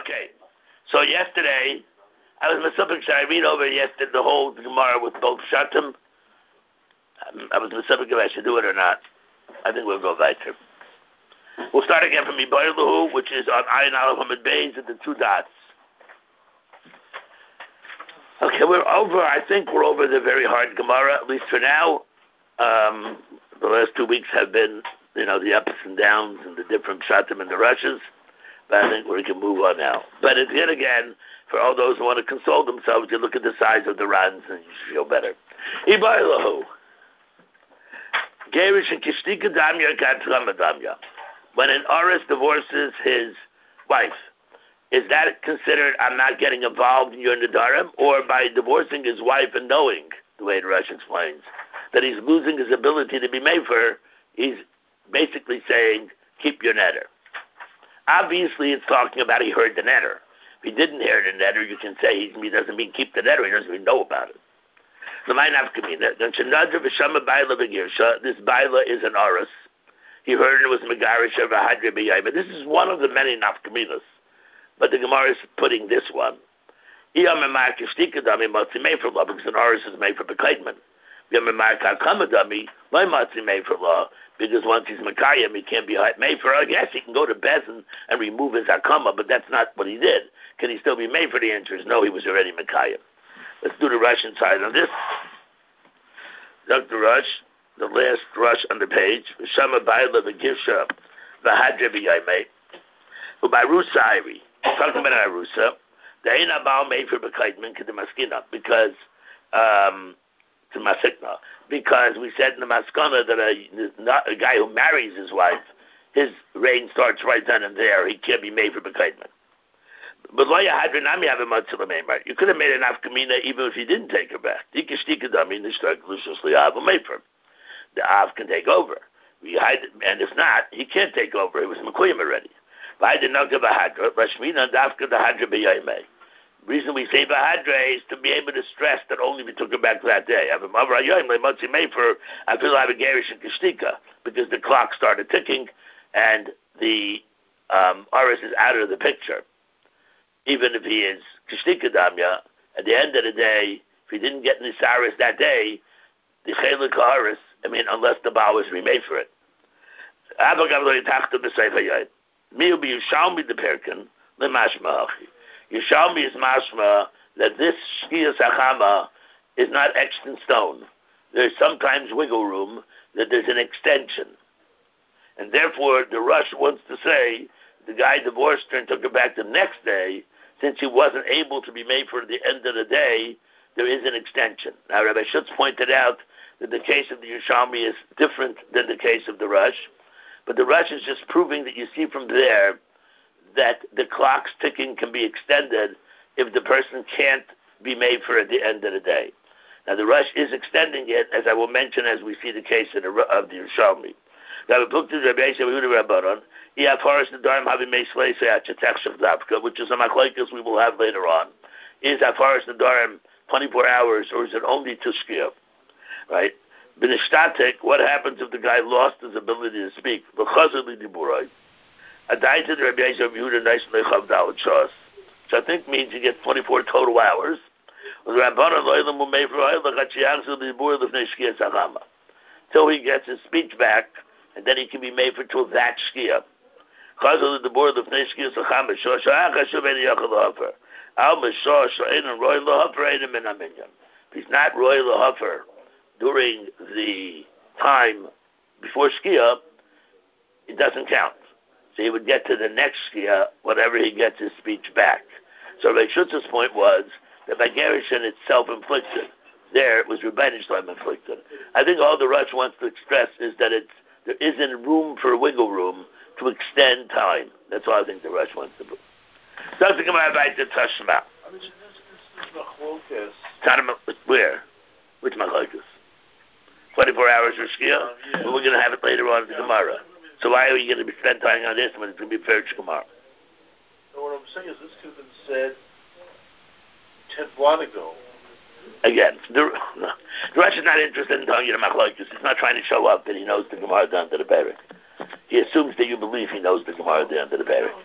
Okay. So yesterday, I was Mesupik. Should I read over yesterday the whole Gemara with both Shatim? I was Mesupik if I should do it or not. I think we'll go weiter. We'll start again from Ibaylahu, which is on Ayin Aleph Hamid Beis at the 2 dots. Okay, we're over. I think we're over the very hard Gemara, at least for now. The last 2 weeks have been, the ups and downs and the different Shatim and the rushes. But I think we can move on now. But again, for all those who want to console themselves, you look at the size of the runs and you feel better. Ibaylahu. Gerish and Kishtika Damya Katrama Damya. When an Aris divorces his wife, is that considered I'm not getting involved in your Nadarim? Or by divorcing his wife and knowing, the way the Rush explains, that he's losing his ability to be made for her, he's basically saying, keep your netter. Obviously, it's talking about he heard the netter. If he didn't hear the netter, you can say he doesn't mean keep the netter, he doesn't even know about it. The Mainafkamina, this Baila is an Aris. He heard it was Megarish of a Hadri B'yayim. This is one of the many Nafkaminas. But the Gemara is putting this one. Because an Aris is made for B'kaidman. Because once he's Makayim, he can't be made for. I guess he can go to Bezin and remove his Akama, but that's not what he did. Can he still be made for? The answer is no, he was already Makayim. Let's do the Russian side on this. Dr. Rush, the last Rush on the page. Shama Baila V'Gisha V'Hadra B'Yayim. U'Barusa Iri. Talking about Arusa. The Ein Abal made for B'Kaidman K'Demaskina. Because, to Masikna. Because we said in the Maskana that a guy who marries his wife, his reign starts right then and there. He can't be made for B'Kaidman. But you could have made an afkamina even if he didn't take her back. The av can take over. And if not, he can't take over. It was Mekuyim already. The reason we say Bahadre is to be able to stress that only we took her back that day. Because the clock started ticking and the Aris is out of the picture. Even if he is Kishtika Damya, at the end of the day, if he didn't get Nisaris that day, the Chelik Aris, unless the Baal was remade for it. Me will be Yushalmi the Perkin, the Mashma. Yushalmi is Mashma that this Shkia Sachama is not etched in stone. There's sometimes wiggle room that there's an extension. And therefore, the Rush wants to say the guy divorced her and took her back the next day. Since he wasn't able to be made for the end of the day, there is an extension. Now, Rabbi Schutz pointed out that the case of the Yerushalmi is different than the case of the Rush, but the Rush is just proving that you see from there that the clock's ticking can be extended if the person can't be made for at the end of the day. Now, the Rush is extending it, as I will mention as we see the case of the Yerushalmi. Now, we looked at Rabbi Yisrael Rabbanon, which is a machlokes we will have later on. Is Afaris Nadarim 24 hours, or is it only to Shkia? Right? B'nishtatek, what happens if the guy lost his ability to speak? Which I think means you get 24 total hours. Till he gets his speech back, and then he can be made for till that Shkia. If he's not Roy Lahafer during the time before Shkia, it doesn't count. So he would get to the next Shkia whenever he gets his speech back. So Rabbi Schutz's point was that by Gerushin it's self-inflicted. There it was Rebbeinu Shalom inflicted. I think all the Rush wants to express is that there isn't room for wiggle room to extend time. That's all I think the Rush wants to do. So to come out back to Tashma. This is machlokes. Where? Which machlokes? 24 hours for Shkia? Yeah. Well, we're going to have it later on in the Gemara. So why are we going to be spend time on this when it's going to be Perish Gemara? So what I'm saying is this could have been said 10 while ago. Again, the Rush is not interested in telling you the machlokes. He's not trying to show up that he knows the Gemara down to the Perek. He assumes that you believe he knows the Gemara down to the Perek.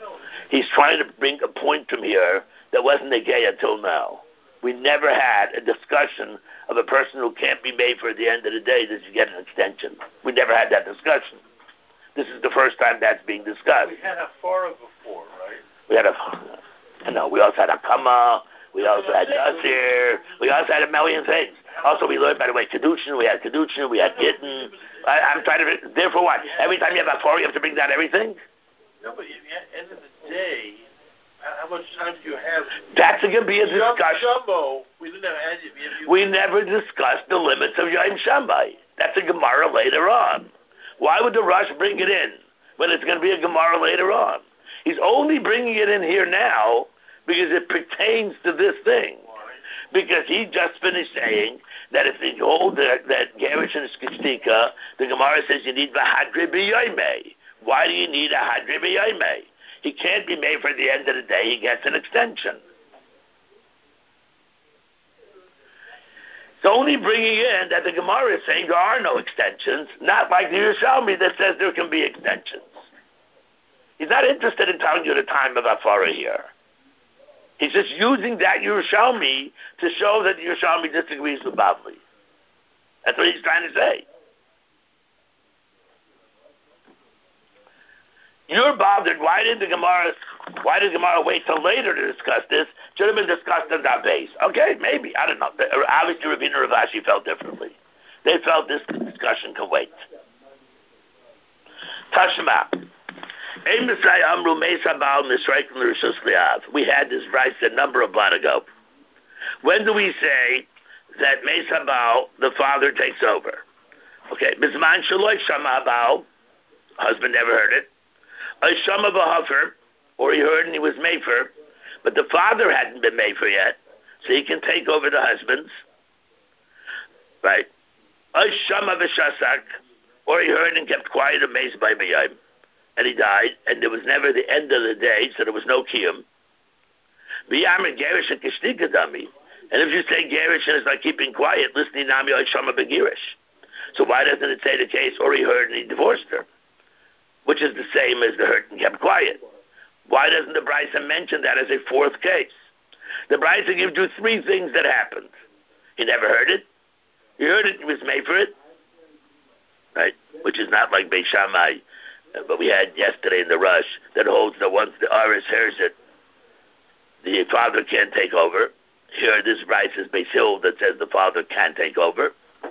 He's trying to bring a point from here that wasn't a gay until now. We never had a discussion of a person who can't be made for at the end of the day that you get an extension. We never had that discussion. This is the first time that's being discussed. We had a Farah before, right? We had we also had a Kama, we also had Nasir, we also had a million things. Also, we learned, by the way, Kedushin, we had Gittin. I'm trying to, therefore what? Every time you have a Farah, you have to bring down everything? No, but at the end of the day, how much time do you have? That's going to be a discussion. Shumbo, we never discussed the limits of Yom Shammai. That's a Gemara later on. Why would the Rush bring it in when it's going to be a Gemara later on? He's only bringing it in here now because it pertains to this thing. Because he just finished saying that if you hold that Gerish is Kishtika, the Gemara says you need V'hadri b'yoymei. Why do you need a Hadri b'yoymei? He can't be made for the end of the day. He gets an extension. It's only bringing in that the Gemara is saying there are no extensions, not like the Yerushalmi that says there can be extensions. He's not interested in telling you the time of Afara here. He's just using that Yerushalmi to show that the Yerushalmi disagrees with Bavli. That's what he's trying to say. You're bothered. Why did the Gemara wait till later to discuss this? Should have been discussed on that base. Okay, maybe. I don't know. Obviously, Ravina and Ravashi felt differently. They felt this discussion can wait. Tashma. We had this rice a number of months ago. When do we say that Mesa Baal, the father, takes over? Okay. Bisman Shaloi Shama Baal, husband never heard it. Shama Bahafer, or he heard and he was Mefer, but the father hadn't been Mefer yet, so he can take over the husbands. Right? Shama Vishasak, or he heard and kept quiet and Mesa by B'yayim, and he died, and there was never the end of the day, so there was no Kiyum. B'yamar Gerish and Kishtika Dami. And if you say Gerish is like keeping quiet, listening Nami Shama Begirish. So why doesn't it say the case, or he heard and he divorced her? Which is the same as the heard and kept quiet. Why doesn't the Brisa mention that as a fourth case? The Brisa gives you three things that happened. He never heard it. He heard it, he was made for it. Right? Which is not like Beis Shammai, but we had yesterday in the Rush, that holds that once the Aris hears it, the father can't take over. Here, this Brisa is Beis Hill that says the father can take over.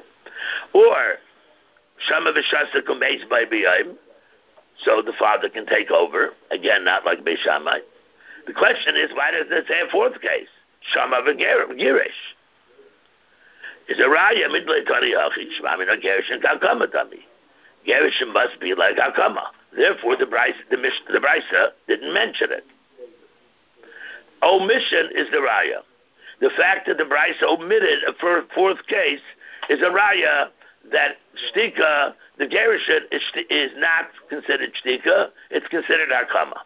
Or, Shama V'shasa Kumeis by B'yayim, so the father can take over. Again, not like Beis Shammai. The question is, why doesn't it say a fourth case? Shama v'girish. Is a raya midlei tani hachid shmami no girish and kalkama tami. Girish must be like kalkama. Therefore, the Brisa didn't mention it. Omission is the raya. The fact that the Brisa omitted a fourth case is a raya that shtika, the gerushin is not considered shtika, it's considered hakama.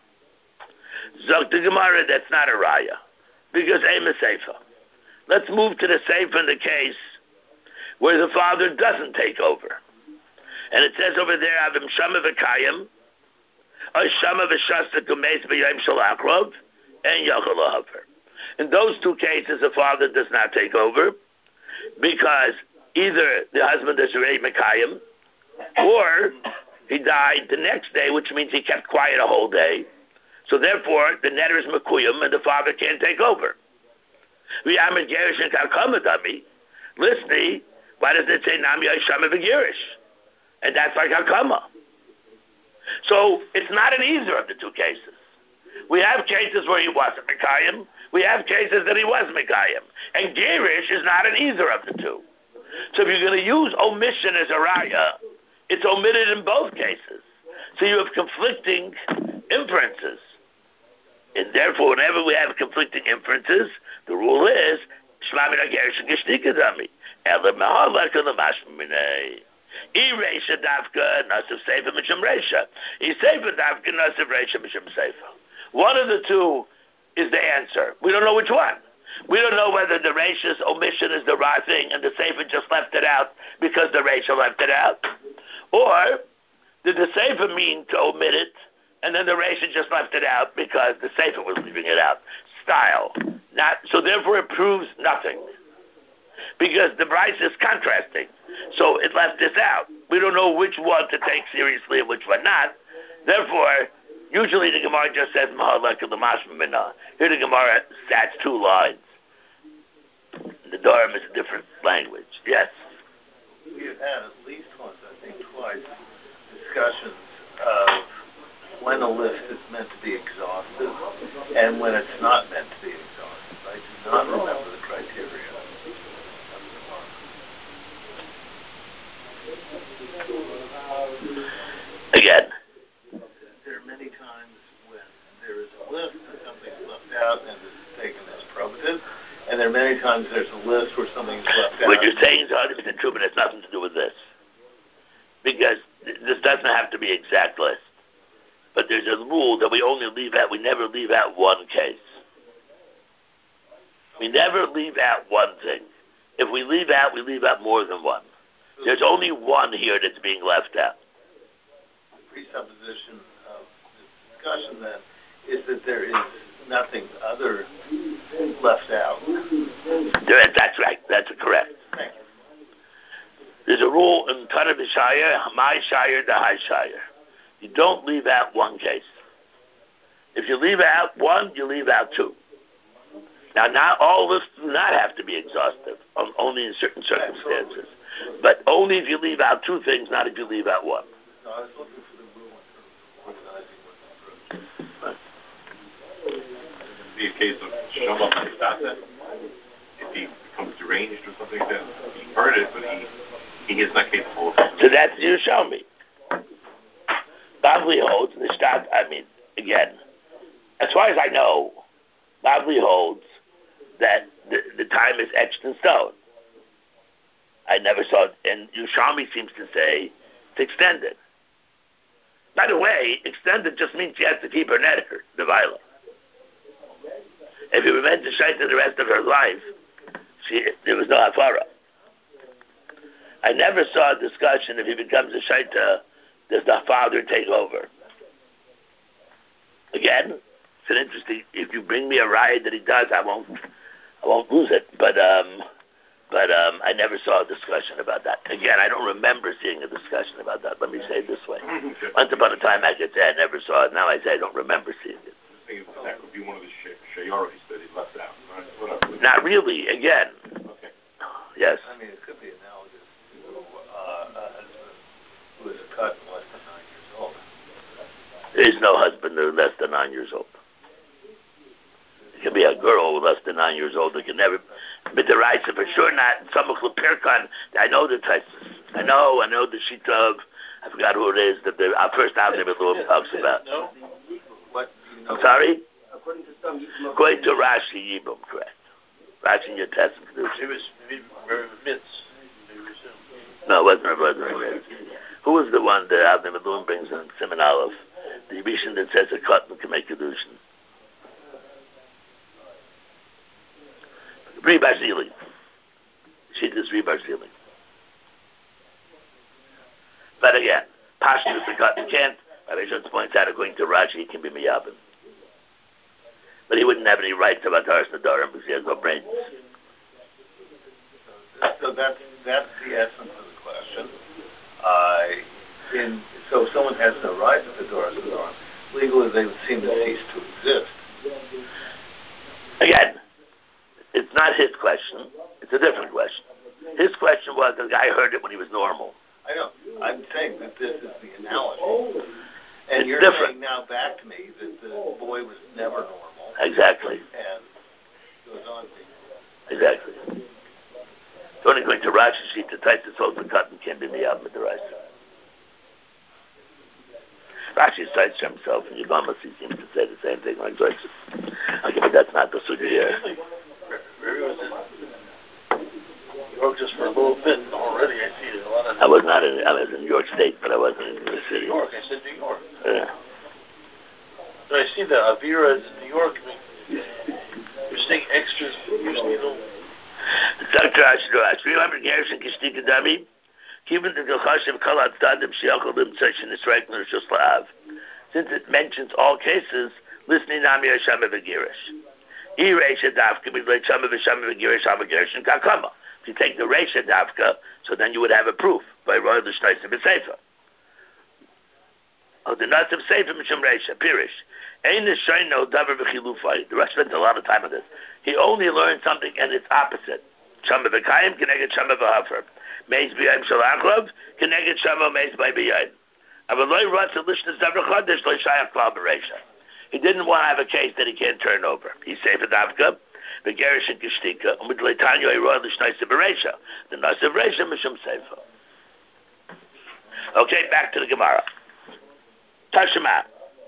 Zok the Gemara, that's not a raya, because aim is seifa. Let's move to the seifa in the case where the father doesn't take over. And it says over there, Avim Shama v'kayim, Shama v'shasta kumeis b'yayim shalakrov, and Yachal Haver. In those two cases, the father does not take over, because either the husband is already Mekayim, or he died the next day, which means he kept quiet a whole day. So therefore, the netter is Mekuyim, and the father can't take over. Listening, why does it say Nam Yashama V'girish? And that's like Hakama. So it's not in either of the two cases. We have cases where he wasn't Mekayim. We have cases that he was Mekayim. And Girish is not in either of the two. So if you're going to use omission as a raya, it's omitted in both cases. So you have conflicting inferences. And therefore, whenever we have conflicting inferences, the rule is, Shmamina Gerish Gishtikadami. Ela Mahalaka Lamashmine. Eresha Davka Nasiv Sefer Misham Resha. Sefer Davka Nasiv Resha Misham Sefer. One of the two is the answer. We don't know which one. We don't know whether the Resha's omission is the right thing and the Sefer just left it out because the Resha left it out. Or did the Sefer mean to omit it and then the Rashid just left it out because the Sefer was leaving it out. Style. So therefore it proves nothing. Because the Bryce is contrasting. So it left this out. We don't know which one to take seriously and which one not. Therefore, usually the Gemara just says, here the Gemara adds 2 lines. The Durham is a different language. Yes? We have had at least once, I think twice, discussions of when a list is meant to be exhaustive and when it's not meant to be exhaustive. I do not remember the criteria. Again. There are many times when there is a list and something's left out and is taken as probative, and there are many times there's a list where something's left out. What you're saying is 100% true, but it has nothing to do with this. Because this doesn't have to be exact list. But there's a rule that we never leave out one case. We never leave out one thing. If we leave out more than one. There's only one here that's being left out. The presupposition of this discussion then is that there is nothing other left out. That's right. That's correct. Thank you. There's a rule in Tana B'Shire, my Shire, the High Shire. You don't leave out one case. If you leave out one, you leave out 2. Now, not all lists do not have to be exhaustive, only in certain circumstances. But only if you leave out 2 things, not if you leave out one. No, I was looking for the rule in terms of organizing what the It would be a case of Shama Paisata. If he becomes deranged or something like that, he heard it, but he is not capable of it. So that's you show me. Bavli holds the stat. Again, as far as I know, Bavli holds that the time is etched in stone. I never saw it, and Yerushalmi seems to say it's extended. By the way, extended just means she has to keep her neder, the violet. If he were meant to shaita the rest of her life, there was no hafara. I never saw a discussion if he becomes a shaita, does the father take over? Again, it's an interesting. If you bring me a riot that he does, I won't lose it. But I never saw a discussion about that. Again, I don't remember seeing a discussion about that. Let me say it this way: once upon a time, I could say I never saw it. Now I say I don't remember seeing it. That could be one of the shayaris that he left out, right? Whatever. Not really. Again. Okay. Yes. it could be analogous to a husband who is cut less than 9 years old. There is no husband who is less than 9 years old. It can be a girl less than 9 years old. It can never. But the rights are for sure not. Some of the Pirkan. I know the types. I know the sheet of. I forgot who it is that our first album talks about. No. What do you know? I'm sorry. According to some, According to Rashi Yibum, correct. Rashi Yates and Kedusha. It was Mitz. No, it wasn't Mitz. Who was the one that Avnei Miluim brings in Simon Aleph? The Yibishin that says a cut can make Kedushin. Ri Barzili. She does Ri Barzili. But again, Pashtus the cut can't. Rabbi Jones points out, according to Rashi, it can be Miyabim. But he wouldn't have any rights about Taras Nadarim because he has no brains. So that's the essence of the question. So if someone has no rights at the Taras Nadarim, legally they would seem to cease to exist. Again, it's not his question. It's a different question. His question was the guy heard it when he was normal. I know. I'm saying that this is the analogy. And It's you're different. saying now back to me that the boy was never normal. Exactly. And goes on being Exactly. It's only going to Rashi sheet the type that holds the cut and can't be Miyabim with the rice. Rashi cites himself and Yibama seems to say the same thing like Joyce. Okay, but that's not the sugya here. Maybe was in New York just for a little bit already. I see it a lot of. I was in New York State, but I wasn't in New York City. New York. I said New York. Yeah. So I see that Avira is in New York. I mean, you're seeing extras. Usually you don't. Dr. Ashdosh, 300 Gershon Kishtika Dami, Kibin the Gilchashem Kalat Stadim Shiacholim Session is right in Rosh La'av. since it mentions all cases, listening Nami Shama V'Girish. If you take the Reisha Davka, so then you would have a proof by Royal the Shnois of Sefer. Oh, the nuts of Sefer Mishum Reisha, Pirish. Ein Nishaino Davar V'Chilufai. The Rush spent a lot of time on this. He only learned something and its opposite. Shama V'Kayim, Keneged Shama V'Hafer. Meis B'Yayim Shalachlov, Keneged Shama Meis By B'Yayim. Avaloi Ratz Lishnas Davar Chodesh Lo Shayach Klal B'Reisha. He didn't want to have a case that he can't turn over. He's Sefer Davka, V'Gerish and Geshtika, and with Leitanyo Royal the Shnois of Reisha. The Shnois of Reisha Mishum Sefer. Okay, back to the Gemara. Tashema.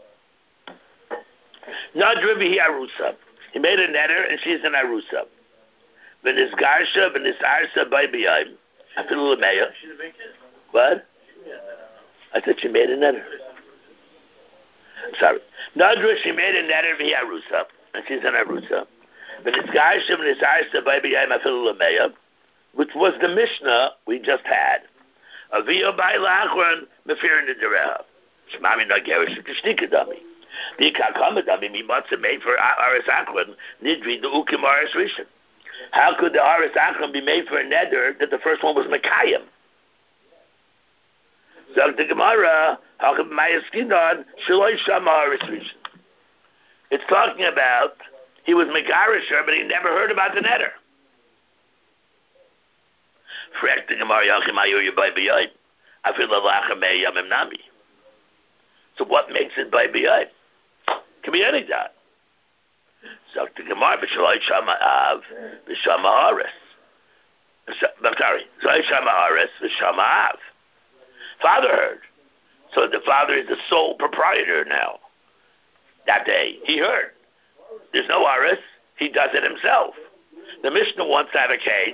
Nadra V'hi Arusa. He made a netter and she's an Arusa. V'nisgarsha V'nisarsa By B'yayim. Afilu L'meya. What? I thought she made a netter. I'm sorry. Nadra, she made a netter V'hi Arusa. And she's an Arusa. V'nisgarsha V'nisarsa By B'yayim Afilu L'meya. Which was the Mishnah we just had. Aviyah By L'achron Mefirin D'Dereha. Shmami Nagerish Kishnika Dami. The Kakama Dami Mimatza made for Aris Akron, Nidri the Ukim Aris Rishon. How could the Aris Akron be made for a neder that the first one was Mekayim? Zog the Gemara, how could Mayaskinon Shaloi Shama Aris Rishon? It's talking about he was Megarisher, but he never heard about the neder. Frek the Gemara Yachim Ayur Yabay B'Yayim. I feel the Lachem Yamim Nami. So what makes it by b'yayim? Can be any dot. So the Gemara b'shaloi shama av b'shama aris. I'm sorry. Shaloi shama aris b'shama av. Father heard. So the father is the sole proprietor now. That day he heard. There's no aris. He does it himself. The Mishnah wants to have a case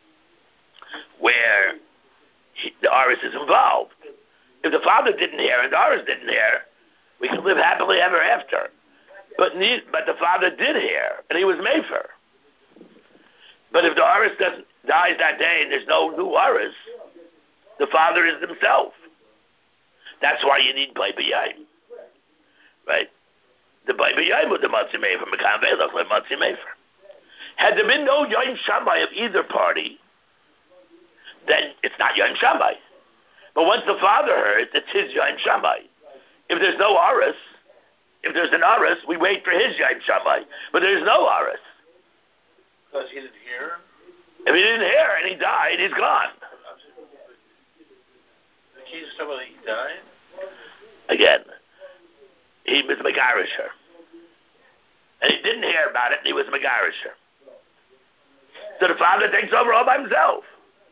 where the aris is involved. If the father didn't hear and the Aris didn't hear, we could live happily ever after. But the father did hear, and he was Mefer. But if the Aris dies that day and there's no new Aris, the father is himself. That's why you need Bai B'Yayim. Right? The Bai B'Yayim with the Matzi Mefer, Mekan Velach, like Matzi Mefer. Had there been no Yom Shammai of either party, then it's not Yom Shammai. But once the father heard, it's his Yaim Shammai. If there's no Aris, if there's an Aris, we wait for his Yaim Shammai. But there's no Aris. Because he didn't hear? If he didn't hear and he died, he's gone. The case of somebody died? Again, he was Megarisher. And he didn't hear about it, and he was Megarisher. So the father takes over all by himself.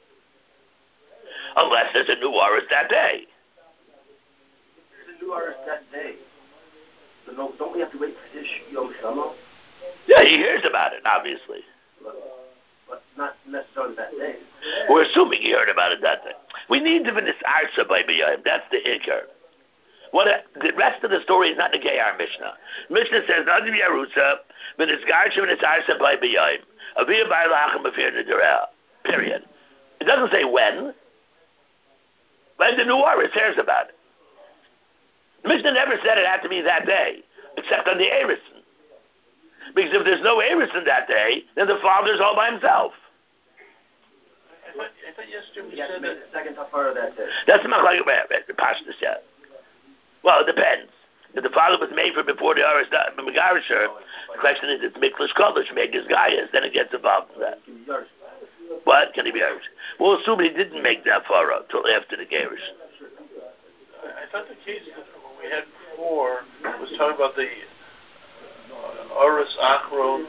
Unless there's a new Aris that day. There's a new Aris that day. So no, don't we have to wait for his Yom Shama? Yeah, he hears about it, obviously. But not necessarily that day. We're assuming he heard about it that day. We need to finish Arsa by B'Yayim. That's the Iker. The rest of the story is not the Gayar Mishnah. Mishnah says, Nadim Yarusa, but it's Garsha and it's Arsa by B'Yayim. Aviyah by Lachem Afir Nidurah. Period. It doesn't say when. When the new Aris hears about it. The Mishnah never said it had to be that day, except on the Arison. Because if there's no Arison that day, then the father's all by himself. I thought yesterday we He has to said make that. the second Tafara that day. That's the Pashtus yet. Well, it depends. If the father was made for before the Aris Megarisher, the question is, it's Miklish Kolish, Megas Gaius, then it gets involved in that. What? Can he be Irish? We'll assume he didn't make that far up till after the Garish. I thought the case that we had before was talking about the Aris Achron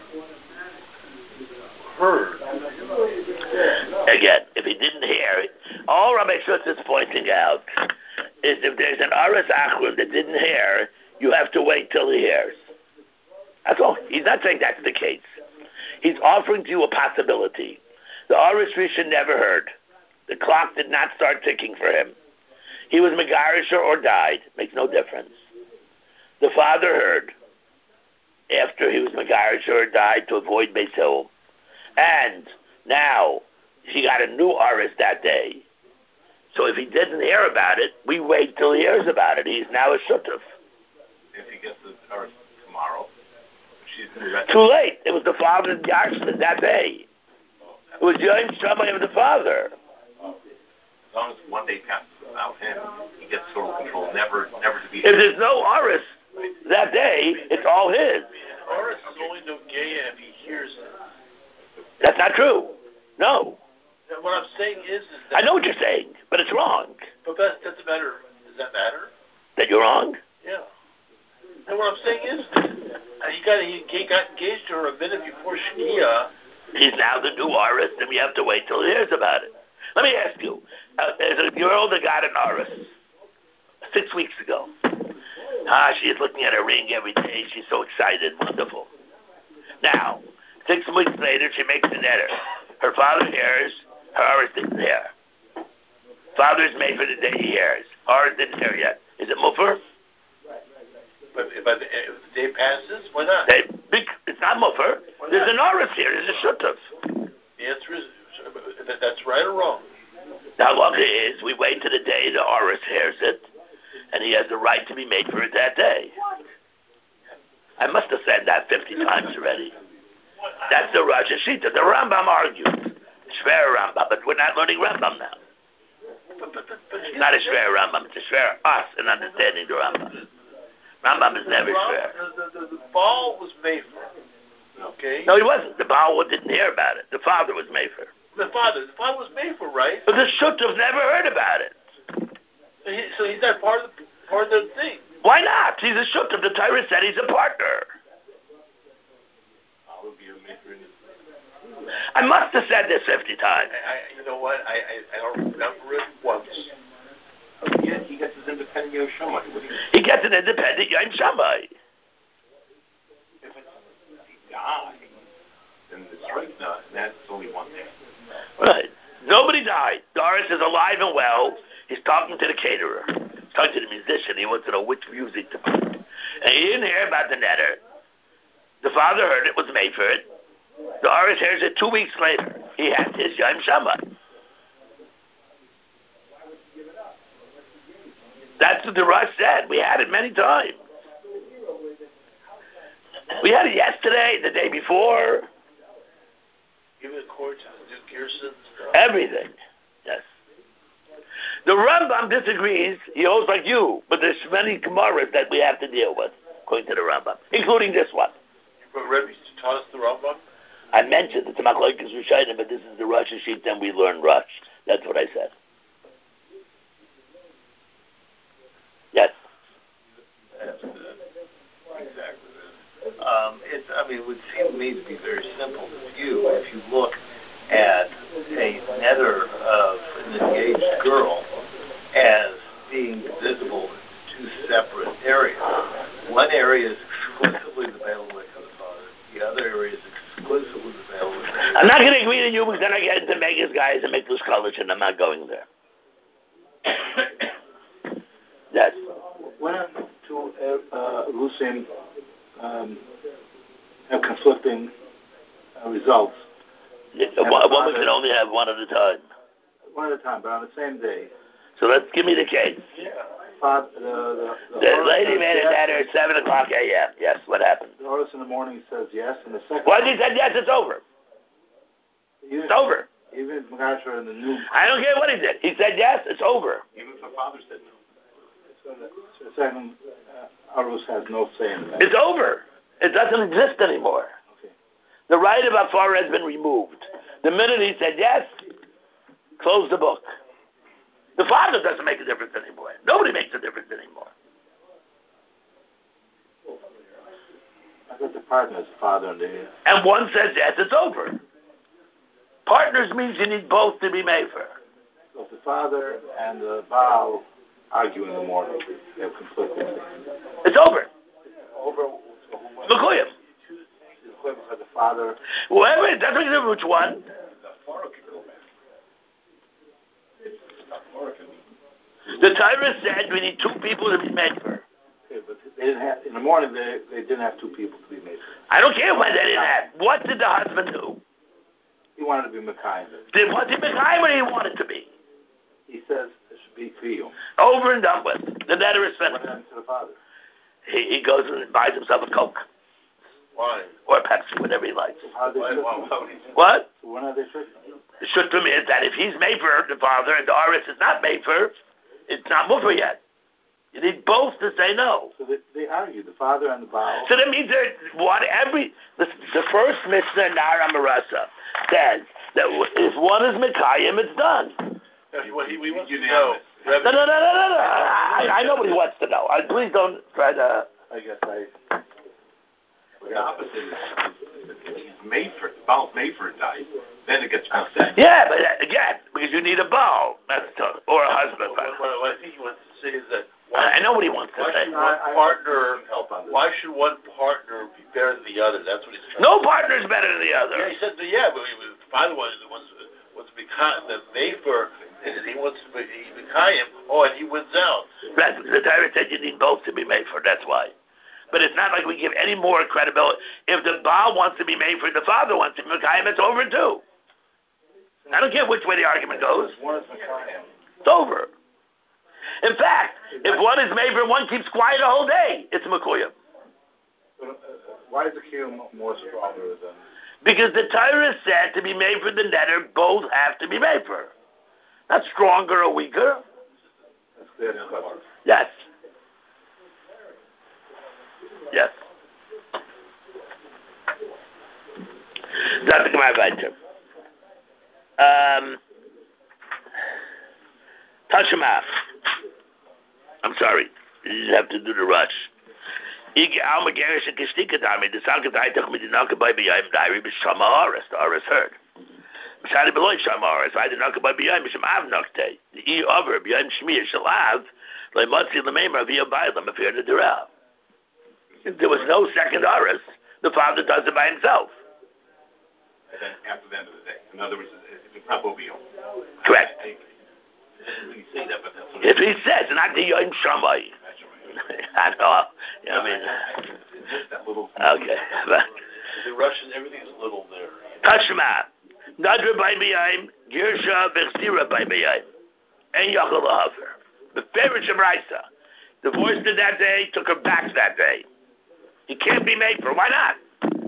heard. Again, if he didn't hear it, all Rabbi Schutz is pointing out is if there's an Aris Achron that didn't hear, you have to wait till he hears. That's all. He's not saying that's the case. He's offering to you a possibility. The Aris Rishon never heard. The clock did not start ticking for him. He was Megarisher or died. Makes no difference. The father heard after he was Megarisher or died to avoid Beis Hillel. And now he got a new Aris that day. So if he didn't hear about it, we wait till he hears about it. He's now a Shutuf. if he gets the earth tomorrow, she's going to rest. Too late. It was the father's Yarshman that day. It was Yom Shammai of the father. As long as one day passes without him, he gets total control, never to be... If there's no Aris that day, it's all his. Aris is only no Geya if he hears it. That's not true. No. Now, what I'm saying is that... I know what you're saying, but it's wrong. But that doesn't matter. Does that matter? That you're wrong? Yeah. And what I'm saying is, he got engaged to her a minute before Shkia. He's now the new Aris, and we have to wait till he hears about it. Let me ask you, there's a girl that got an Aris 6 weeks ago. She is looking at her ring every day. She's so excited. Wonderful. Now, 6 weeks later, she makes an error. Her father hears, her Aris didn't hear. Father's made for the day he hears. Aris didn't hear yet. Is it Muffer? But if the day passes, why not? It's not Muffer. There's an Aris here. There's a Shutuf. The answer is, that's right or wrong? The halacha is, we wait till the day the Aris hears it, and he has the right to be made for it that day. I must have said that 50 times already. That's the Rosh Hashita. The Rambam argues. Shver Rambam, but we're not learning Rambam now. It's not a Shver Rambam. It's a Shver us in understanding the Rambam. Rambam is never Shver. The Baal was Mefer. Okay? No, he wasn't. The Baal didn't hear about it. The father was Mefer. The father was Mefer, right? But the Shutuf never heard about it. So he's not part of the thing. Why not? He's a Shutuf. The Torah said he's a partner. I must have said this 50 times. You know what? I don't remember it once. He gets his independent Yom Shammai. He gets an independent Yom Shammai. If he died, then it's right now, and that's only one day. Right. Nobody died. Doris is alive and well. He's talking to the caterer. He's talking to the musician. He wants to know which music to put. And he didn't hear about the netter. The father heard it, was made for it. Doris hears it 2 weeks later. He had his Yom Shammai. That's what the Rush said. We had it many times. We had it yesterday, the day before. Give it a court, Gerson. Everything. Yes. The Rambam disagrees. He holds like you, but there's many Gemaras that we have to deal with, according to the Rambam, including this one. But Rebbe taught us the Rambam? I mentioned it's a Machlokes Rishonim, but this is the Rosh Hashit, then we learn Rush. That's what I said. Yes. That's good. Exactly. It would seem to me to be very simple to view. If you look at a netter of an engaged girl as being divisible into 2 separate areas, one area is exclusively the bailiwick of the father. The other area is exclusively the bailiwick. I'm not going to agree with you because then I get into Megas guys and Miklos College, and I'm not going there. Yes. When two Rusim have conflicting results. A woman can only have one at a time. One at a time, but on the same day. So let's give me the case. Yeah. The lady made it at her at 7 o'clock a.m. Yes, what happened? The Horus in the morning says yes, and the second... Once he said yes, it's over. It's over. Even if Megasher in the new... I don't care what he did. He said yes, it's over. Even if the father said no. So the second Horus has no say in that. It's over. It doesn't exist anymore. Okay. The right of Afar has been removed. The minute he said yes, close the book. The father doesn't make a difference anymore. Nobody makes a difference anymore. I thought the partner is the father and the... And one says yes, it's over. Partners means you need both to be made for. So if the father and the Baal argue in the morning, they have conflicting things. It's over. Over... L'kuyim. The father... Whoever, it doesn't matter which one. The Torah said we need 2 people to be made for. Okay, but they didn't have, in the morning they didn't have 2 people to be made for. I don't care when they didn't have. What did the husband do? He wanted to be Mekayim. Was he Mekayim or he wanted to be? He says it should be for you. Over and done with. The letter is What finished. happened to the father? he goes and buys himself a Coke. Why? Or a Pepsi, whatever he likes. How they should. What? So when are they should? The shutrim is that if he's Mefer, the father, and the Aris is not Mefer, it's not Mufer yet. You need both to say no. So they argue, the father and the Baal. So that means that the first Mishnah in Nara Marasa says that if one is Mekayim, it's done. That's what he wants to know. No. I know what he wants to know. Please don't try to... I guess The opposite is if he's made for died, then it gets messed up. Yeah, but again, because you need a Baal, or a husband. What I think he wants to say is that I know what he wants to say. Why should one partner be better than the other? That's what he's trying No to say. partner is better than the other. Yeah, he said, but the father wants to be the Mefer, and he wants to be Mekayim, and he wins out. Right, the Torah said you need both to be made for, that's why. But it's not like we give any more credibility. If the Baal wants to be made for, the father wants to be Mekayim, it's over too. I don't care which way the argument goes. It's over. In fact, if one is made for, one keeps quiet the whole day, it's Mekuyim. Why is the Kiyum more stronger than... Because the Torah said to be made for the netter, both have to be made for. Not stronger or weaker. That's their discussion. Yes. Yes. That's the Gemara weiter. Tashema. I'm sorry. You have to do the rush. The Aris heard. If there was no second Aris, the father does it by himself. And then after the end of the day. In other words, it's not Bobio. Correct. He doesn't really say that, but that's what If he says, not the Yom Shammai. I know. You know what I mean? That little... Okay. The Russian, everything's little there. Tashma. Nadra by B'yayim, Girsha Bechsira by B'yayim. And Yachal Haver. The favorite Shemraisa. Divorced her that day, took her back that day. He can't be made for. Why not?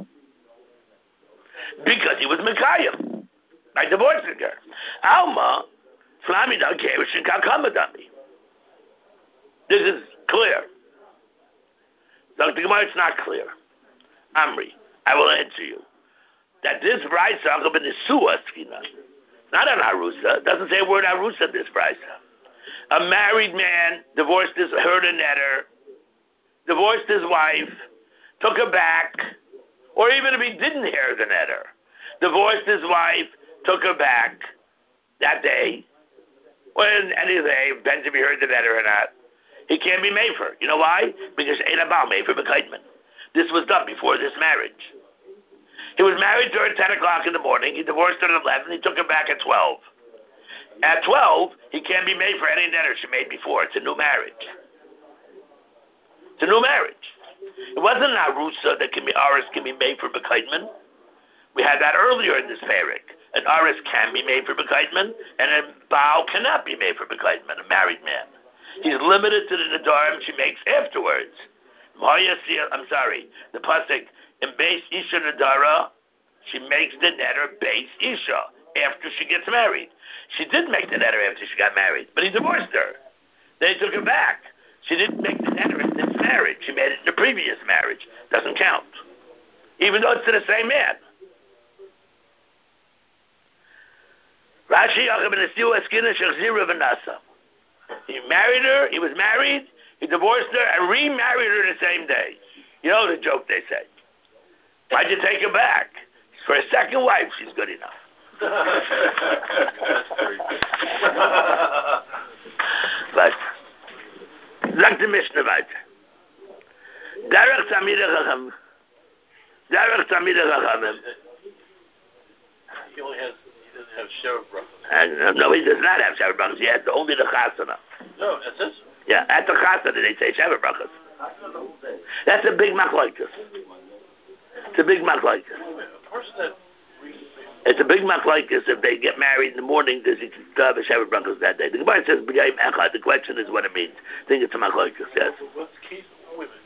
Because he was Mekayim. By divorcing her. Alma, Flamida, Kerish, and Kalkamadami. This is clear. Dr. Gemara, it's not clear. Amri, I will answer you. That this Braisa is a Sua Skina. Not an Arusa. It doesn't say a word Arusa in this Braisa. A married man heard a netter, divorced his wife, took her back, or even if he didn't hear the netter, divorced his wife, took her back that day, or any day, depends if he heard the netter or not. He can't be made for. You know why? Because ain't about made for B'kaidman. This was done before this marriage. He was married to her at 10 o'clock in the morning. He divorced her at 11. He took her back at 12. At 12, he can't be made for any netter she made before. It's a new marriage. It's a new marriage. It wasn't an Arusa that Aris can be made for B'kaidman. We had that earlier in this parak. An Aris can be made for B'kaidman, and a Baal cannot be made for B'kaidman, a married man. He's limited to the Nadarim she makes afterwards. The pasuk in Beis Isha Nadara, she makes the netter Beis Isha after she gets married. She did make the netter after she got married, but he divorced her. Then he took her back. She didn't make the netter in this marriage. She made it in the previous marriage. Doesn't count, even though it's to the same man. Rashi he married her, he was married, he divorced her, and remarried her the same day. You know the joke they say. Why'd you take her back? For a second wife, she's good enough. But, like the Mishnah weiter. Derech Tamid HaChamim. He doesn't have Sheva Brachas. No, he does not have Sheva Brachas. He has only the Chasana. No, that's it? Yeah, at the Chasana they say Sheva Brachas. That's a big machlokes. It's a big machlokes. A person that it's a big machlokes if they get married in the morning, does he have a Sheva Brachas that day? The Gemara says B'yayim Echad. The question is what it means. I think it's a machlokes, yes. What's the case of women?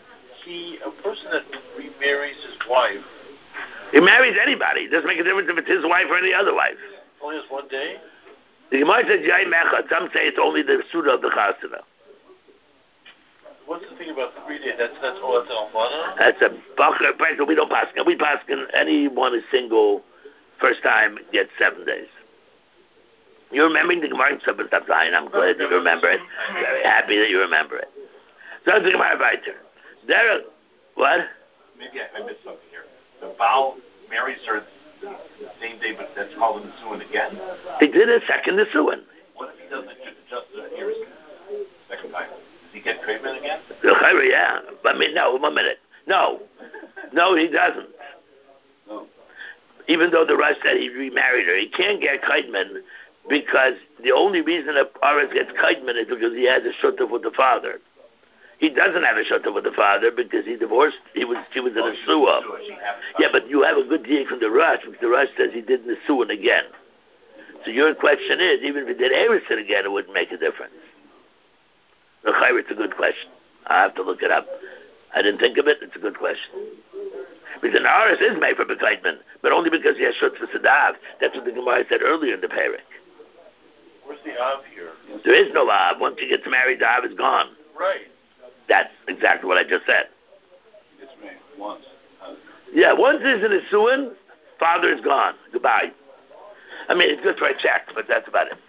a person that remarries his wife He marries anybody. It doesn't make a difference if it's his wife or any other wife. only has one day? The Gemara says Yai Mechad. Some say it's only the Suda of the Chasana. What's the thing about 3 days? That's all. That's Almana? That's a Bachar. So we don't pass. We pass. Anyone is single, first time gets 7 days. You're remembering the Gemara in Sabbath Zion. I'm glad that you remember it. Very happy that you remember it. So that's the Gemara Vayter. There, what? Maybe I missed something here. The Baal marries her the same day, but that's called a Nisuin again? He did a second Nisuin. What if he doesn't just here's second time? Does he get treatment again? Yeah. I mean, no, 1 minute. No, he doesn't. No. Even though the Rush said he remarried her, he can't get Kaidman because the only reason that Aretz gets Kaidman is because he has a shutuf with the father. He doesn't have a shutuf with the father because he divorced. She was in a Nesua. Yeah, but you have a good deal from the Rush because the Rush says he did Nesuin again. So your question is, even if he did Erison again, it wouldn't make a difference. It's a good question. I have to look it up. I didn't think of it. It's a good question. Because an Aris is made for Bekaidman, but only because he has Shutz for Sadav. That's what the Gemara said earlier in the Perek. Where's the Av here? There is no Av. Once he gets married, the Av is gone. Right. That's exactly what I just said. He gets married once. Yeah, once he's in his Suin, father is gone. Goodbye. I mean, it's good for a check, but that's about it.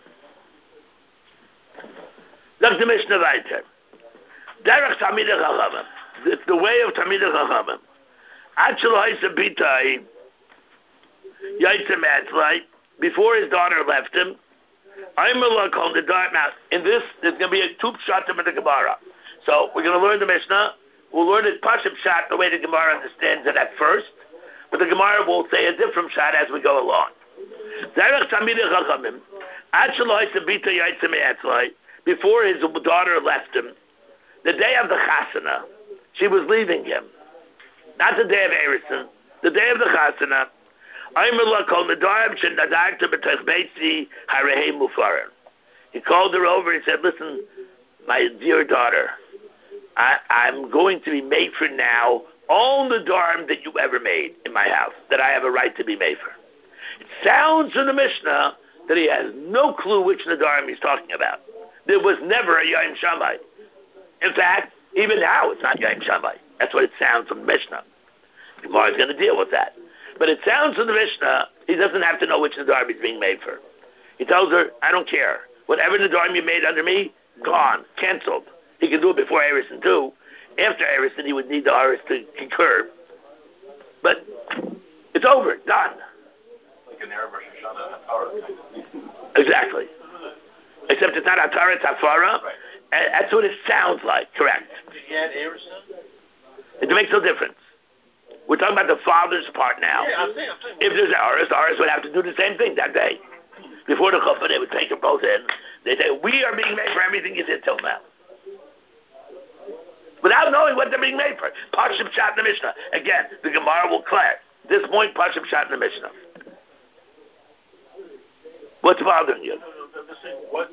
Dr. Mishnah Vayter. Derech Talmidei Chachamim. It's the way of Talmidei Chachamim. Before his daughter left him, in this, there's going to be a two pshatim in the Gemara. So we're going to learn the Mishnah. We'll learn it pashim pshat the way the Gemara understands it at first, but the Gemara will say a different pshat as we go along. Before his daughter left him, the day of the chasana, she was leaving him. Not the day of Erison, the day of the chasana. He called her over and said, listen, my dear daughter, I'm going to be made for now all the dharm that you ever made in my house, that I have a right to be made for. It sounds in the Mishnah that he has no clue which Nadarim he's talking about. There was never a Yom Shammai. In fact, even now it's not Yom Shammai. That's what it sounds from the Mishnah. Gemara is going to deal with that. But it sounds from the Mishnah, he doesn't have to know which Nadarim he's being made for. He tells her, I don't care. Whatever Nadarim you made under me, gone, canceled. He can do it before Erison too. After Erison, he would need the Aris to concur. But it's over, done. Like an Arab Rosh Hashanah Hafara kind of thing. Exactly. Except it's not Atara, it's Hafara. Right. And that's what it sounds like, correct. Did he add Erison? It makes no difference. We're talking about the father's part now. Yeah, I'm saying. If there's Aris, the Aris would have to do the same thing that day. Before the chuppah, they would take them both in. They say, we are being made for everything you did till now. Without knowing what they're being made for. Pashim Shat in the Mishnah. Again, the Gemara will clear. This point, Pashim Shat in the Mishnah. What's bothering you? I'm just saying, what?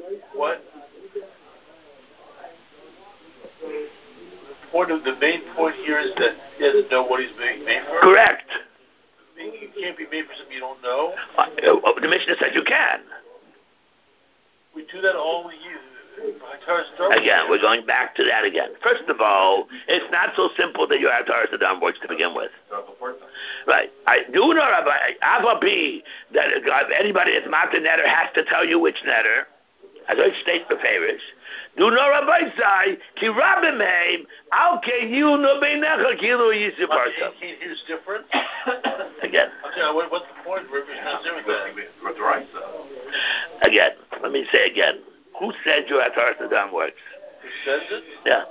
The main point here is that he doesn't know what he's being made for? Correct. You can't be made for something you don't know? The Mishnah says you can. We do that all the year. Again, we're going back to that again. First of all, it's not so simple that your Ataras Adam works to begin with. Right. I do know, Rabbi, Avapi, that anybody that's Mata Netter has to tell you which Netter. As I state the favors. Do know, Rabbi Sai, Ki Rabim Heim, Al Keyu no Beinecha Kilu Yisib Barsa. Here's different. Again. What's the point? Rivers not doing that. Again, let me say again. Who said your Ataras Adam works? Who says it? Yeah.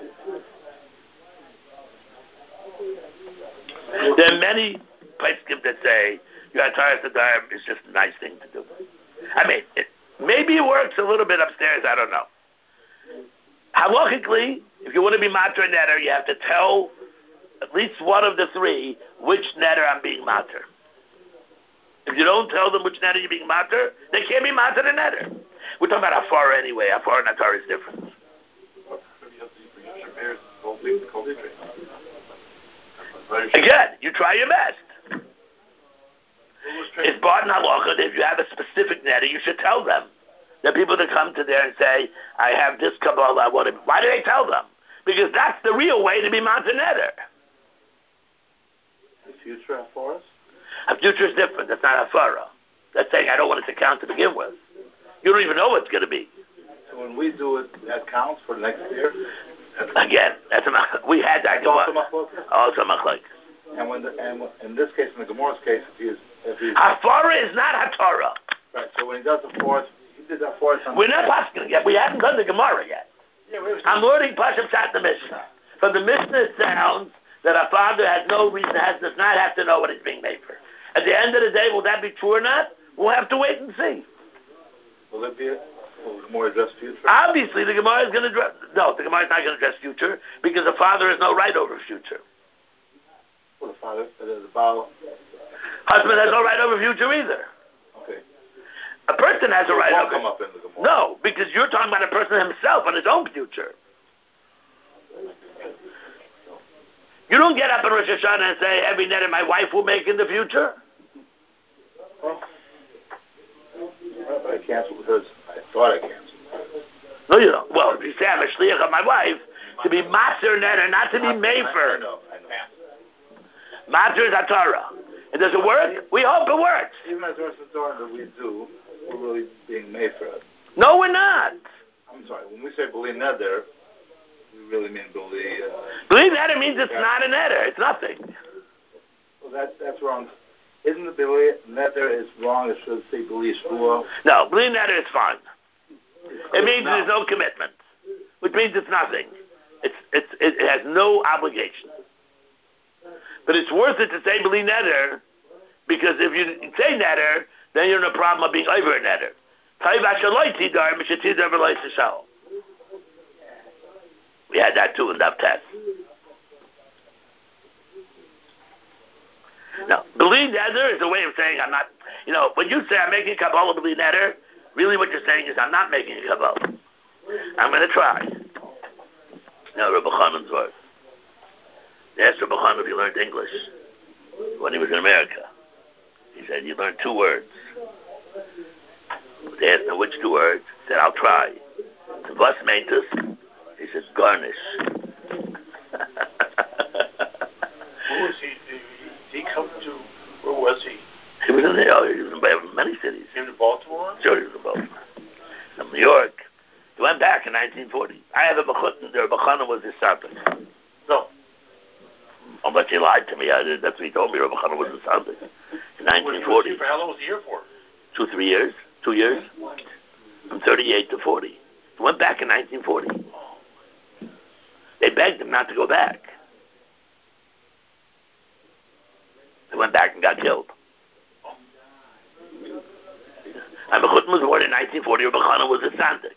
There are many poskim that say your Ataras Adam is just a nice thing to do. I mean, maybe it works a little bit upstairs, I don't know. Halachically, if you want to be mater netter, you have to tell at least one of the three which netter I'm being mater. If you don't tell them which netter you're being mater, they can't be mater the netter. We're talking about Afar anyway. Afar and Atar is different. Again, you try your best. It's Barton Halacha that if you have a specific netter, you should tell them. There are people that come to there and say, I have this Kabbalah, I want to... Why do they tell them? Because that's the real way to be mountain netter. The future for us? A future is different. That's not a farah. That's saying I don't want it to count to begin with. You don't even know what it's going to be. So when we do it, that counts for the next year? Again, we had that. Also machlokes. And in this case, in the Gemara's case, if he's Hafara is not Hatorah. Right. So when he does the fourth, he did that fourth. We're not pasking yet. We haven't done the Gemara yet. Yeah, I'm learning Pashem Shat the Mishnah. From the Mishnah, it sounds that a father has no reason, does not have to know what he's being made for. At the end of the day, will that be true or not? We'll have to wait and see. Will it be? Will the Gemara address future? Obviously, the Gemara is going to address. No, the Gemara is not going to address future because the father has no right over future. Well, the father, the Baal. Husband has no right over future either. Okay. A person has a right over. Come up in the Gemara. No, because you're talking about a person himself and his own future. You don't get up in Rosh Hashanah and say every netter my wife will make in the future. Oh. But I canceled because I thought I canceled. No, you don't. Well, if you say I'm a shliach of my wife, to be maser netter, not to be mefer. I know. Maser is a Torah. And does it work? We hope it works. Even as Rosh Hashanah that we do, we're really being made for it. No, we're not. I'm sorry. When we say B'li Neder, we really mean B'li... B'li Neder means it's not a netter. It's nothing. Well, that's wrong. Isn't the B'li Neder is wrong? It should say B'li Shvuah. No, B'li Neder is fine. It means there's no commitment, which means it's nothing. It has no obligation. But it's worth it to say B'li Neder, because if you say Neder, then you're in a problem of being over a Neder. We had that too in Daf Tes. Now, B'li Neder is a way of saying I'm not, when you say I'm making a Kabbalah B'li Neder, really what you're saying is I'm not making a Kabbalah. I'm going to try. Now, Rabbi Chanan's word. They asked Rabbi Chanan if he learned English when he was in America. He said, you learned 2 words. They asked him which 2 words. He said, I'll try. Was meintus? He said, garnish. Where was he? Did he come to, where was he? He was in many cities. He was in Baltimore? Sure, he was in Baltimore. From New York. He went back in 1940. I have a Bechut, the Rabbi Chanan was his Sabbath. No. Unless he lied to me. That's what he told me. Rabbi Chanan was his Sabbath. In 1940. How long was he here for? 2, 3 years. 2 years. From 38 to 40. He went back in 1940. They begged him not to go back. He went back and got killed. And Bechut was born in 1940. Rabbi Chanan was a Sandik.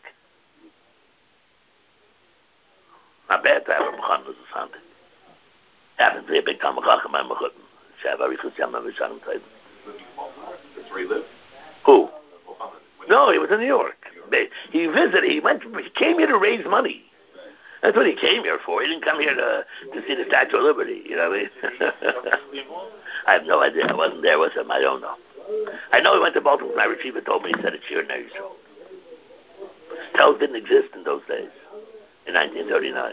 Not bad to have Rabbi Chanan was a Sandik. Happened to be a big Talmud Chacham and Bechut. Shav Arichus Yamam V'Shalom Tov. That's where he lived? Who? No, he was in New York. He visited. He came here to raise money. That's what he came here for. He didn't come here to see the Statue of Liberty. You know what I mean? I have no idea. I wasn't there with him. I don't know. I know he went to Baltimore. My receiver told me he said it's here in Israel. Tells didn't exist in those days, in 1939.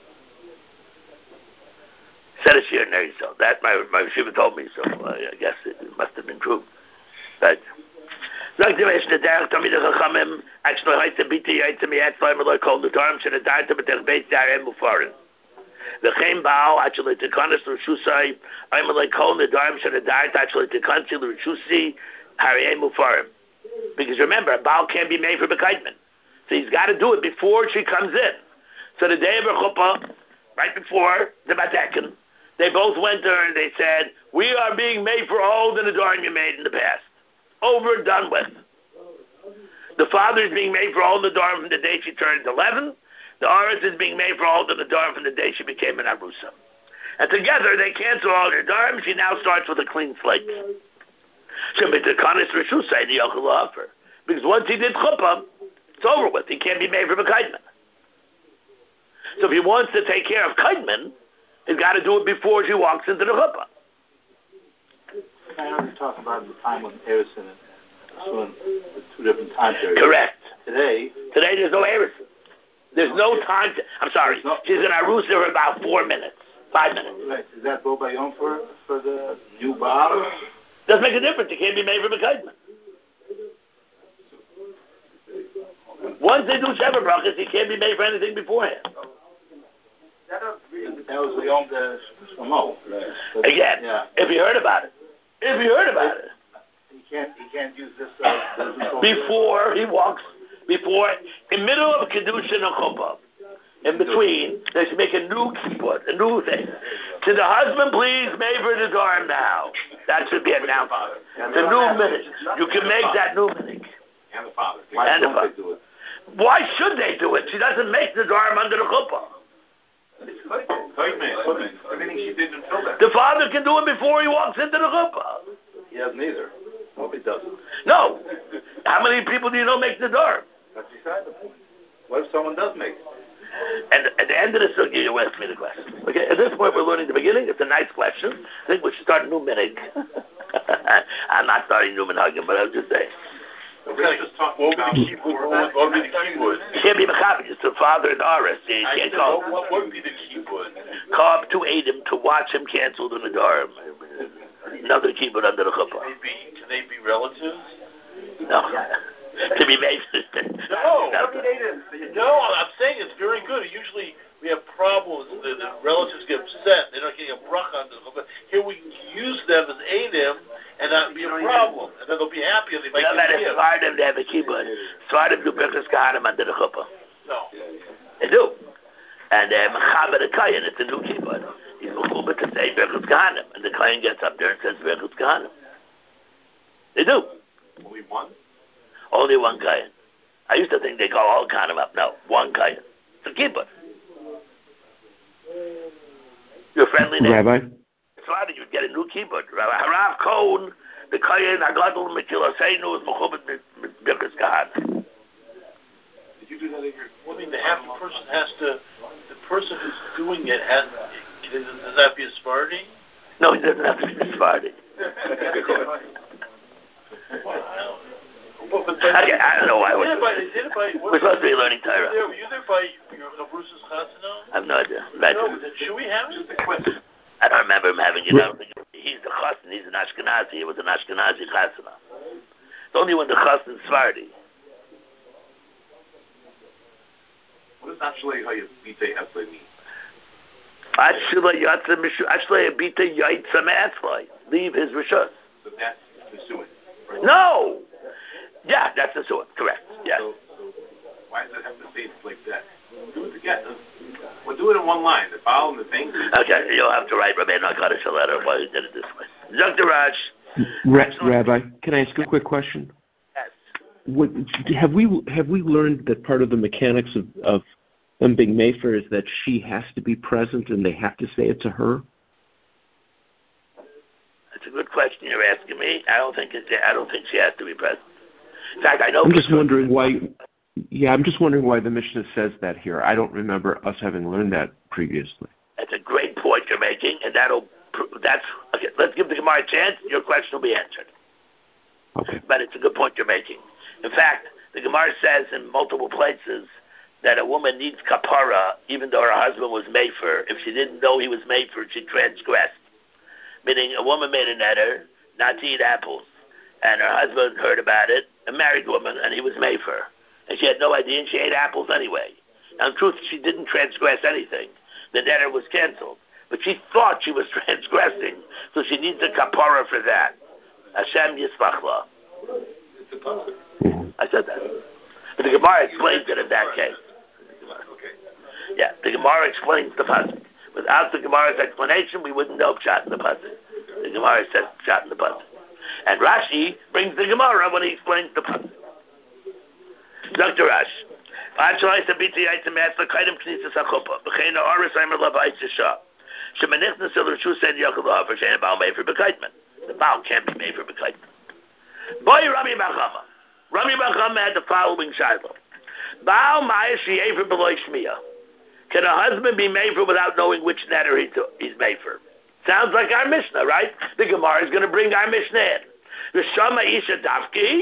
Said it's here in Israel. That my receiver told me, so I guess it must have been true. But like the rest of the day, Tommy the Chachamim actually had to be to you to me at time like called the term should have died to be the base there in Mufarin. The Chaim Baal actually to Kanis Rishusai, I'm like calling the term should have died actually to Kansi Rishusi Hariyem Mufarim. Because remember, Baal can't be made for Bekaitman. So he's got to do it before she comes in. So the day of her chuppah, right before the Batekin, they both went there and they said, we are being made for all the Nadarim you made in the past. Over and done with. The father is being made for all the Nadarim from the day she turned 11. The Aretz is being made for all the Nadarim from the day she became an Arusa. And together they cancel all the Nadarim. She now starts with a clean slate. She'll be the Kanis Rishusai, the Yochel offer. Because once he did chuppah, it's over with. He can't be made from a kaidman. So if he wants to take care of kaidman, He's got to do it before she walks into the chuppah. I was talking about the time when Harrison and Shun, the two different time periods. Correct. Today there's no Harrison. There's no time. I'm sorry. She's in Arusa for about 4 minutes, 5 minutes. Right. Is that Bo Bayom for the new Baal? Doesn't make a difference. It can't be made for B'kaidman. Once they do Sheva Brachas, he can't be made for anything beforehand. That was the Yom the Shlomo. Again, if you heard about it. He can't use this before he walks, in middle of Kedushin and Chuppah, in between, they should make a new kibbut, a new thing. To the husband, please, Maver the Dorm now. That should be announced. It's a new minute. You can make that new minute. And the father. Why don't they do it? Why should they do it? She doesn't make the Dorm under the Chuppah. Everything she did until then. The father can do it before he walks into the Chuppah. He doesn't either. Nobody does it. No. How many people do you know make the Dorm? That's beside the point. What if someone does make it? And at the end of the sugya, you ask me the question. Okay, at this point, we're learning the beginning. It's a nice question. I think we should start a new minhag. I'm not starting new minhagim, but I'm just saying. We're just talking about what would be the keyboard. You can't be mechaber. It's the father and Aris. You can't go. What would be the keyboard? Come to aid him, to watch him canceled in the Dorm. Another keyboard under the chuppah. Can they be relatives? No. To be made. No, I'm saying it's very good. Usually we have problems. The relatives get upset. They're not getting a bracha on the chuppah. Here we can use them as Eidim and not be a problem. And then they'll be happy and they might get a gift. Svardim, they have a keyboard. Svardim do Birchas Kahanim under the chuppah. No. They do. And Mechaber the Kayan, it's a new keyboard. He's mechuber to say Birchas Kahanim. And the Kayan gets up there and says Birchas Kahanim. They do. Only one? Only one Kayan. I used to think they call all Kahanim up. No, one Kayan. It's a keyboard. You're a friendly name. Rabbi? Svardim, you'd get a new keyboard. Harav Cohen, the Kayan, Agadol, Mekil Hosseinu is mechuber to Birchas Kahanim. Did you do that in your... Well, I mean, the person who's doing it does that be a Sephardi? No, he doesn't have to be a Sephardi. I don't know why. We're supposed to be learning Torah. Were you there by Bruce's Chasana? I have no idea. Should we have just a question? I don't remember him having it. He's the Chassan. He's an Ashkenazi. It was an Ashkenazi Chasana. It's only when the Chassan is Sephardi. What does actually Hayabite Etzlai mean? Actually, Abita Yaitza Me'etzlai. Leave his Rishus. So that's the suing, right? No! Yeah, that's the suing. Correct. Yeah. So why does it have to say it like that? Do it together. We'll do it in one line. The Baal and the thing. Okay, you'll have to write Rabbeinu HaKadosh a letter why he did it this way. Dr. Raj. Rabbi, can I ask a quick question? Yes. Have we learned that part of the mechanics of them being Mayfair is that she has to be present and they have to say it to her? That's a good question you're asking me. I don't think she has to be present. In fact, I know. I'm just wondering why. Yeah, I'm just wondering why the Mishnah says that here. I don't remember us having learned that previously. That's a great point you're making, and that's okay. Let's give the Gemara a chance. Your question will be answered. Okay. But it's a good point you're making. In fact, the Gemara says in multiple places that a woman needs kapara even though her husband was Mayfair. If she didn't know he was Mayfair, she transgressed. Meaning a woman made an eder not to eat apples, and her husband heard about it, a married woman, and he was Mayfair. And she had no idea, and she ate apples anyway. Now, in truth, she didn't transgress anything. The eder was canceled. But she thought she was transgressing, so she needs a kapara for that. Hashem Yisbachla. I said that. But the Gemara explains it in that case. Yeah, the Gemara explains the pasuk. Without the Gemara's explanation, we wouldn't know Pshat in the pasuk. The Gemara says Pshat in the pasuk. And Rashi brings the Gemara when he explains the pasuk. Dr. Rash. The Baal can't be made for B'kaitman. Boy, Rami Bachama. Rami Bachama had the following shiloh. Baal Maya She'ever Beloy Shmiya. Can a husband be mefer without knowing which neder he's mefer? Sounds like our Mishnah, right? The Gemara is going to bring our Mishnah in. The Shama Isha Dafki,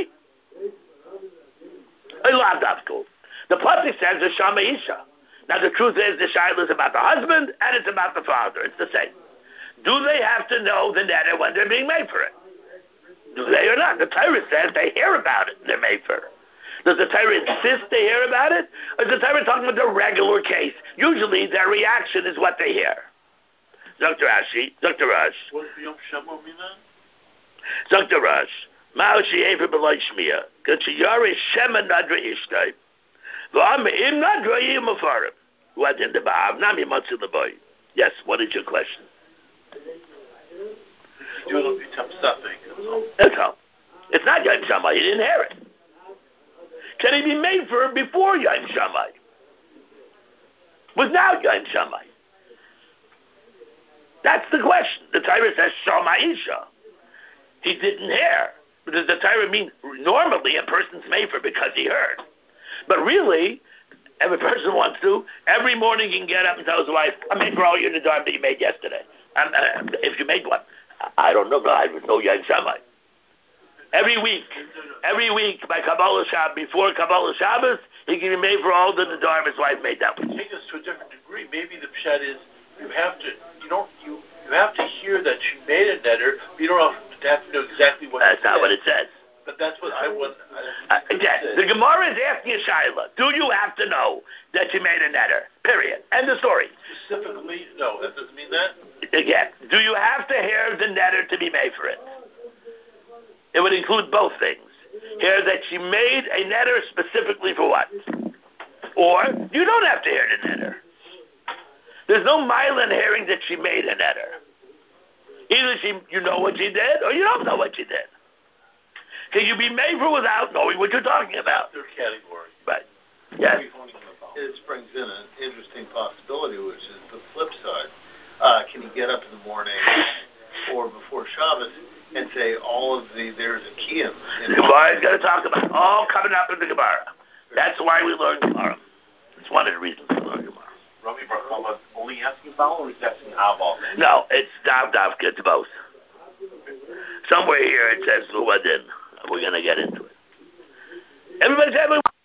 Ila Dafku. The Pasuk says the Shama Isha. Now the truth is the Shaila is about the husband and it's about the father. It's the same. Do they have to know the neder when they're being made for it? Do they or not? The Torah says they hear about it and they're made for it. Does the Torah insist they hear about it? Or is the Torah talking about the regular case? Usually their reaction is what they hear. Dr. Rashi, Dr. Rush. What does Yom Shemo mean then? Dr. Rush. Ma'oshi Efer B'loi Shmiya. K'chiyari Shema Nadra Ishtay. V'am Im Nadra Yim Afarim. What in the Ba'av? Nam Yimotzi L'boy. Yes, what is your question? You do it if you tell something. That's all. It's not Yom Shammai. He didn't hear it. Can he be made for it before Yom Shammai? Without Yom Shammai? That's the question. The Torah says Shama Isha. He didn't hear. But does the Torah mean normally a person's made for because he heard? But really, every person wants to. Every morning he can get up and tell his wife, "I'm making for all your Nadarim that you made yesterday." If you made one, I don't know. I don't know Yom Shammai. Every week by Kabbalah Shabbos, before Kabbalah Shabbos, he can be made for all the Nadarim his wife made that week. Take this to a different degree. Maybe the pshat is you have to hear that you made a neder, but you don't have to know exactly what. That's not what it says. But that's what I want. Again, the Gemara is asking a shaila. Do you have to know that you made a neder? Period. End of story. Specifically, no, that doesn't mean that. Again, do you have to hear the neder to be made for it? It would include both things. Hear that she made a neder specifically for what? Or you don't have to hear the neder. There's no mile in hearing that she made a neder. Either you know what she did, or you don't know what she did. Can you be made for without knowing what you're talking about? Their category. Right. Yes. It brings in an interesting possibility, which is the flip side. Can you get up in the morning or before Shabbos and say there's a kiyum? The Gemara is going to talk about all coming up in the Gemara. That's why we learn Gemara. It's one of the reasons we learn Gemara. Rabbi Barkama only asking Baal or is asking Aval? No, it's Dav, it's both. Somewhere here it says Luadin. We're going to get into it. Everybody say